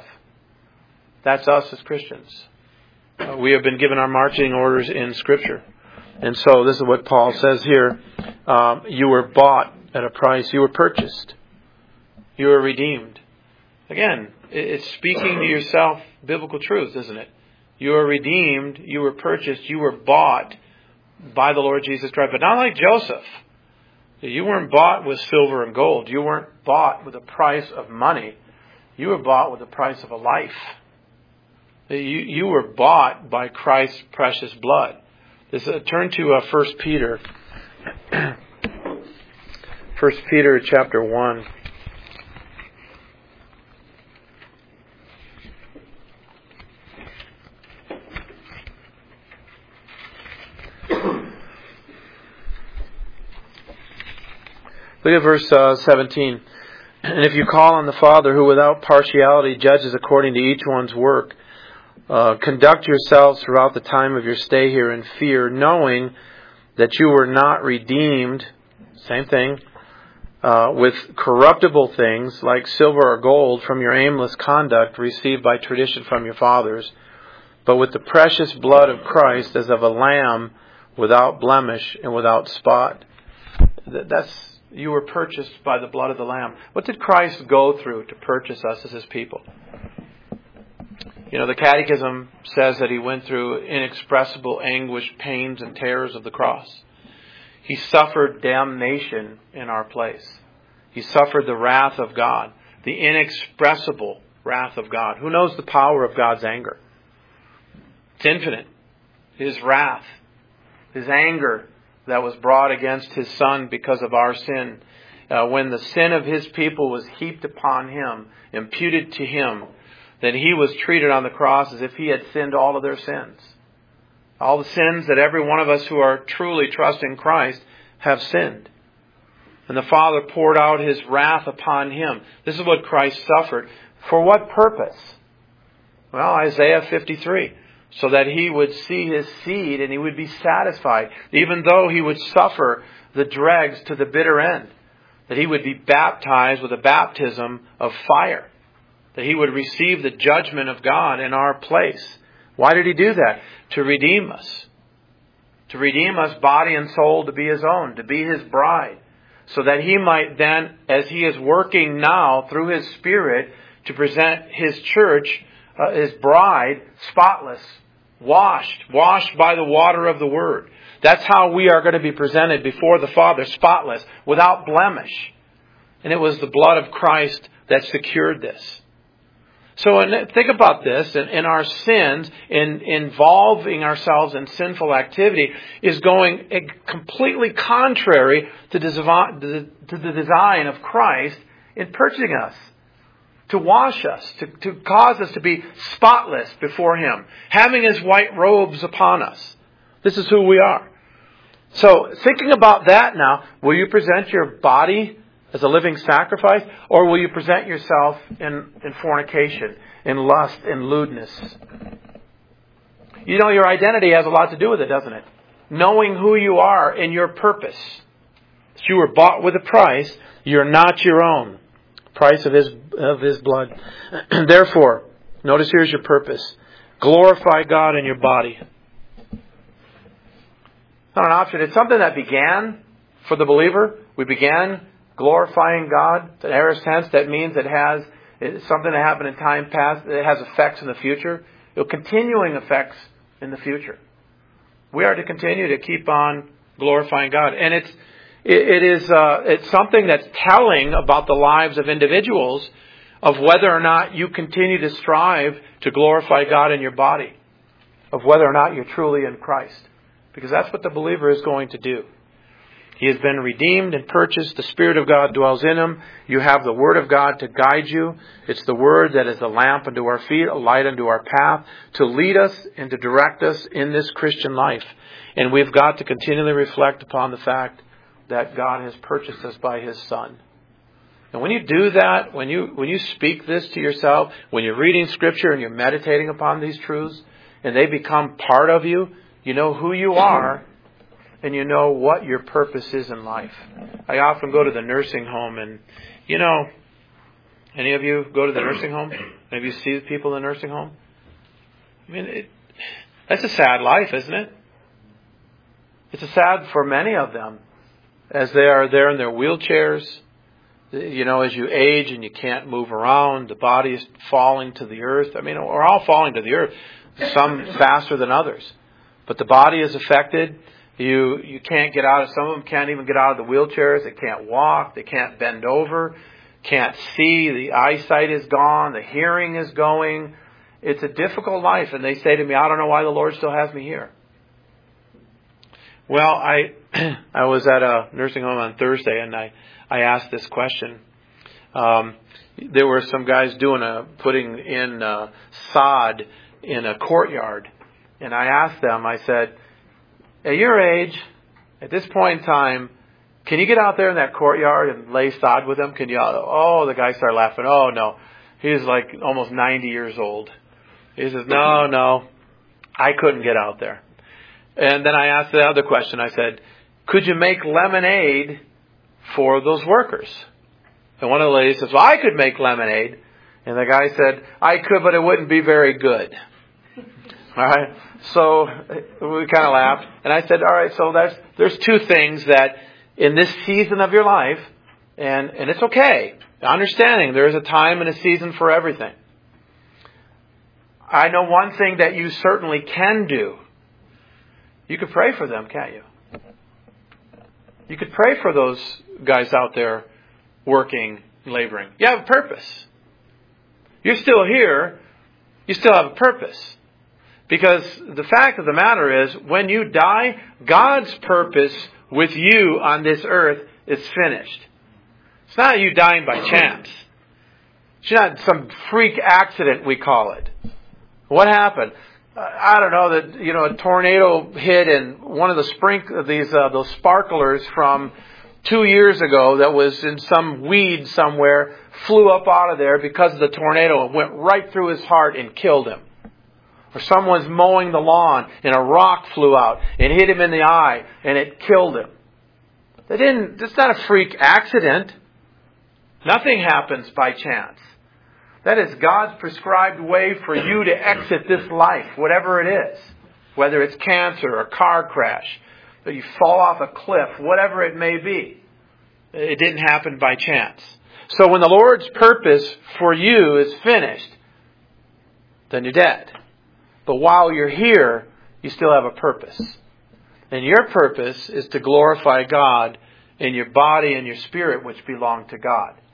That's us as Christians. Uh, we have been given our marching orders in Scripture. And so this is what Paul says here. Um, you were bought at a price. You were purchased. You were redeemed. Again, it's speaking to yourself biblical truth, isn't it? You were redeemed. You were purchased. You were bought by the Lord Jesus Christ. But not like Joseph. You weren't bought with silver and gold. You weren't bought with a price of money. You were bought with the price of a life. You, you were bought by Christ's precious blood. This, uh, turn to uh, First Peter. First Peter chapter one. Look at verse uh, seventeen. And if you call on the Father, who without partiality judges according to each one's work, uh, conduct yourselves throughout the time of your stay here in fear, knowing that you were not redeemed, same thing, uh, with corruptible things like silver or gold from your aimless conduct received by tradition from your fathers, but with the precious blood of Christ as of a lamb without blemish and without spot. That's You were purchased by the blood of the Lamb. What did Christ go through to purchase us as His people? You know, the Catechism says that He went through inexpressible anguish, pains, and terrors of the cross. He suffered damnation in our place. He suffered the wrath of God, the inexpressible wrath of God. Who knows the power of God's anger? It's infinite. His wrath, His anger that was brought against His Son because of our sin. Uh, when the sin of His people was heaped upon Him, imputed to Him, then He was treated on the cross as if He had sinned all of their sins. All the sins that every one of us who are truly trusting Christ have sinned. And the Father poured out His wrath upon Him. This is what Christ suffered. For what purpose? Well, Isaiah fifty-three. So that He would see His seed and He would be satisfied, even though He would suffer the dregs to the bitter end. That He would be baptized with a baptism of fire. That He would receive the judgment of God in our place. Why did He do that? To redeem us. To redeem us body and soul, to be His own, to be His bride. So that He might then, as He is working now through His Spirit, to present His church, uh, His bride, spotless, washed, washed by the water of the Word. That's how we are going to be presented before the Father, spotless, without blemish. And it was the blood of Christ that secured this. So think about this, in, in our sins, in involving ourselves in sinful activity is going completely contrary to the, to the design of Christ in purchasing us, to wash us, to, to cause us to be spotless before Him, having His white robes upon us. This is who we are. So thinking about that now, will you present your body as a living sacrifice, or will you present yourself in, in fornication, in lust, in lewdness? You know, your identity has a lot to do with it, doesn't it? Knowing who you are and your purpose. That you were bought with a price, you're not your own. Price of His of His blood. Therefore, notice here's your purpose. Glorify God in your body. Not an option. It's something that began for the believer. We began glorifying God. In an aorist tense, that means it has it's something that happened in time past. It has effects in the future. It will continuing effects in the future. We are to continue to keep on glorifying God, and it's it, it is uh, it's something that's telling about the lives of individuals of whether or not you continue to strive to glorify God in your body, of whether or not you're truly in Christ, because that's what the believer is going to do. He has been redeemed and purchased. The Spirit of God dwells in him. You have the Word of God to guide you. It's the Word that is a lamp unto our feet, a light unto our path, to lead us and to direct us in this Christian life. And we've got to continually reflect upon the fact that God has purchased us by His Son. And when you do that, when you when you speak this to yourself, when you're reading Scripture and you're meditating upon these truths, and they become part of you, you know who you are, and you know what your purpose is in life. I often go to the nursing home, and, you know, any of you go to the nursing home? Any of you see the people in the nursing home? I mean, it, that's a sad life, isn't it? It's a sad for many of them, as they are there in their wheelchairs. You know, as you age and you can't move around, the body is falling to the earth. I mean, we're all falling to the earth, some faster than others. But the body is affected. You you can't get out of, some of them can't even get out of the wheelchairs. They can't walk. They can't bend over. Can't see. The eyesight is gone. The hearing is going. It's a difficult life. And they say to me, I don't know why the Lord still has me here. Well, I I was at a nursing home on Thursday, and I, I asked this question. Um, there were some guys doing a, putting in uh, sod in a courtyard. And I asked them, I said, at your age, at this point in time, can you get out there in that courtyard and lay sod with them? Can you? Oh, the guy started laughing. Oh, no. He's like almost ninety years old. He says, no, no, I couldn't get out there. And then I asked the other question. I said, could you make lemonade for those workers? And one of the ladies says, well, I could make lemonade. And the guy said, I could, but it wouldn't be very good. All right. So we kind of laughed. And I said, all right, so there's, there's two things that in this season of your life, and, and it's okay, understanding there is a time and a season for everything. I know one thing that you certainly can do. You could pray for them, can't you? You could pray for those guys out there working, laboring. You have a purpose. You're still here. You still have a purpose. Because the fact of the matter is, when you die, God's purpose with you on this earth is finished. It's not you dying by chance. It's not some freak accident, we call it. What happened? Uh, I don't know, that, you know, a tornado hit, and one of the sprink these uh, those sparklers from two years ago that was in some weed somewhere flew up out of there because of the tornado and went right through his heart and killed him. Or someone's mowing the lawn and a rock flew out and hit him in the eye and it killed him. They didn't, it's not a freak accident. Nothing happens by chance. That is God's prescribed way for you to exit this life, whatever it is. Whether it's cancer or a car crash, or you fall off a cliff, whatever it may be. It didn't happen by chance. So when the Lord's purpose for you is finished, then you're dead. But while you're here, you still have a purpose. And your purpose is to glorify God in your body and your spirit, which belong to God.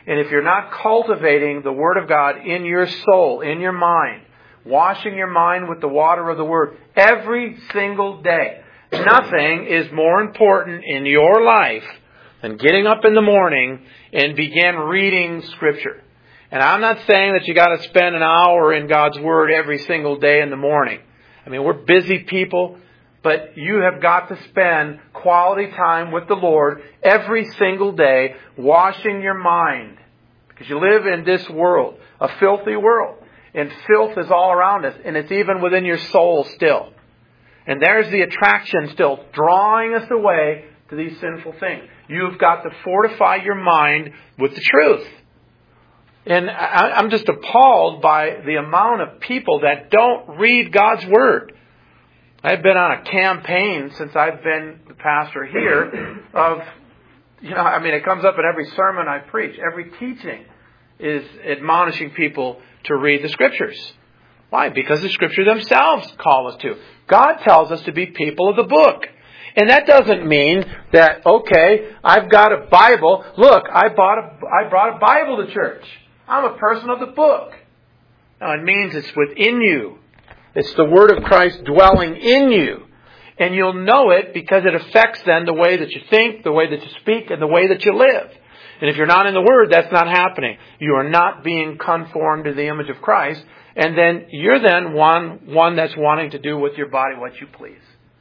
And if you're not cultivating the Word of God in your soul, in your mind, washing your mind with the water of the Word every single day, nothing is more important in your life than getting up in the morning and begin reading Scripture. And I'm not saying that you got to spend an hour in God's Word every single day in the morning. I mean, we're busy people, but you have got to spend quality time with the Lord every single day, washing your mind. Because you live in this world, a filthy world. And filth is all around us, and it's even within your soul still. And there's the attraction still drawing us away to these sinful things. You've got to fortify your mind with the truth. And I'm just appalled by the amount of people that don't read God's Word. I've been on a campaign since I've been the pastor here of, you know, I mean, it comes up in every sermon I preach. Every teaching is admonishing people to read the Scriptures. Why? Because the Scriptures themselves call us to. God tells us to be people of the book. And that doesn't mean that, okay, I've got a Bible. Look, I bought a, I brought a Bible to church. I'm a person of the book. No, it means it's within you. It's the Word of Christ dwelling in you. And you'll know it because it affects then the way that you think, the way that you speak, and the way that you live. And if you're not in the Word, that's not happening. You are not being conformed to the image of Christ. And then you're then one, one that's wanting to do with your body what you please.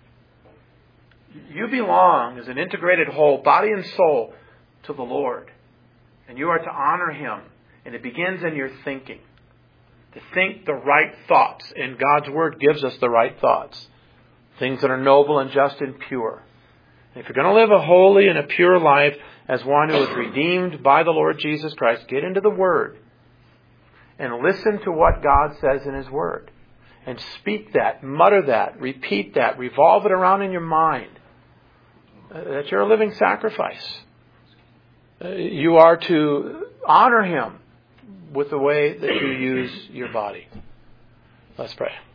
You belong as an integrated whole, body and soul, to the Lord. And you are to honor Him. And it begins in your thinking. To think the right thoughts. And God's Word gives us the right thoughts. Things that are noble and just and pure. And if you're going to live a holy and a pure life as one who is redeemed by the Lord Jesus Christ, get into the Word. And listen to what God says in His Word. And speak that, mutter that, repeat that, revolve it around in your mind. Uh, that you're a living sacrifice. Uh, you are to honor Him with the way that you use your body. Let's pray.